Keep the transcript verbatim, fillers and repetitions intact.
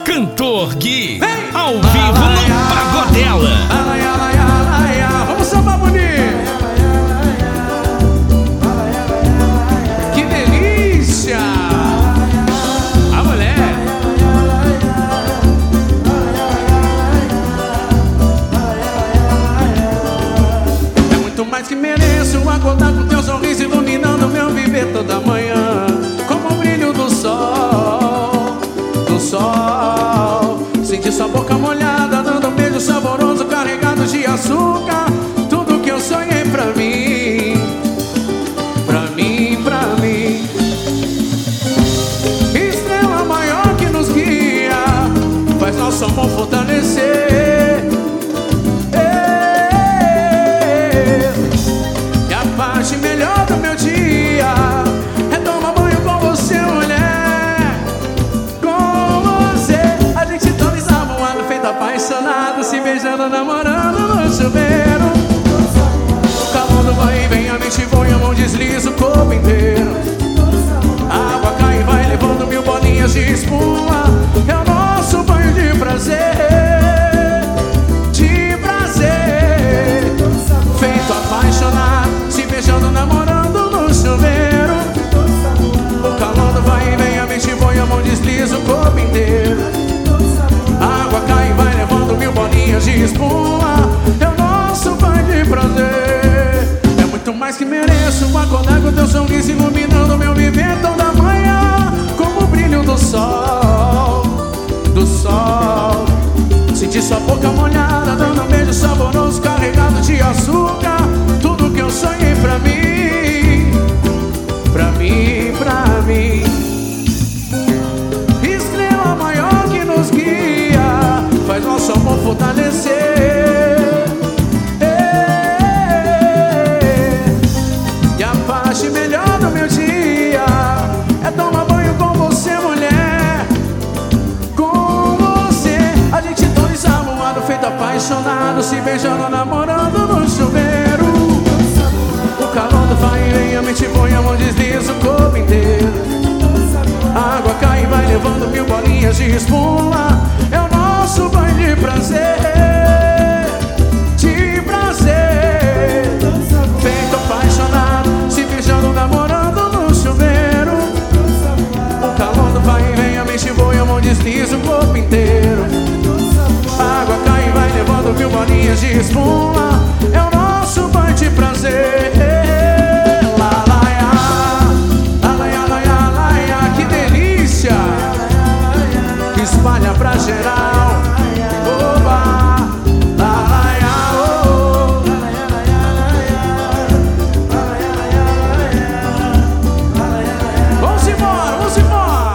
Cantor Gui, ao vivo no Pagodela. Vamos sambar bonito. Que delícia. A mulher. É muito mais que mereço acordar com teu sorriso iluminando meu viver toda manhã, como o brilho do sol, do sol. Sentir sua boca molhada, dando um beijo saboroso, carregado de açúcar. Tudo que eu sonhei pra mim, pra mim, pra mim. Estrela maior que nos guia, faz nosso amor fortalecer. E a parte melhor do meu dia é tomar banho com você, mulher. Com você, a gente todo ensaboado, feito apaixonado, se beijando, namorando no chuveiro. O calor do vai e vem, a mente voa e a mão desliza o corpo inteiro. A água cai e vai levando mil bolinhas de espuma. É o nosso banho de prazer, de prazer. Feito apaixonado, se beijando, namorando no chuveiro. O calor do vai e vem, a mente voa e a mão desliza o corpo inteiro. A água cai e vai levando mil bolinhas de espuma. É o nosso banho de prazer. É muito mais que mereço acordar com teu sorriso iluminando meu viver toda manhã, como o brilho do sol, do sol. Sentir sua boca molhada, dando um beijo saboroso, carregado de açúcar. Tudo que eu sonhei pra mim, pra mim, pra mim. Estrela maior que nos guia, faz nosso amor fortalecer. E a parte melhor do meu dia é tomar banho com você, mulher. Com você, a gente todo ensaboado, feito apaixonado, se beijando, namorando no chuveiro. O calor do vai e vem, a mente põe a mão, desliza o corpo inteiro. A água cai e vai levando mil bolinhas de espuma. É o nosso banho de prazer, de prazer. Feito apaixonado, se beijando, namorando no chuveiro. O calor do vai e vem, a mente voa e a mão desliza o corpo inteiro. A água cai e vai levando mil bolinhas de espuma. É o nosso banho de prazer. Lá, lá, lá, lá, lá, lá, lá, lá, que delícia. Espalha pra geral.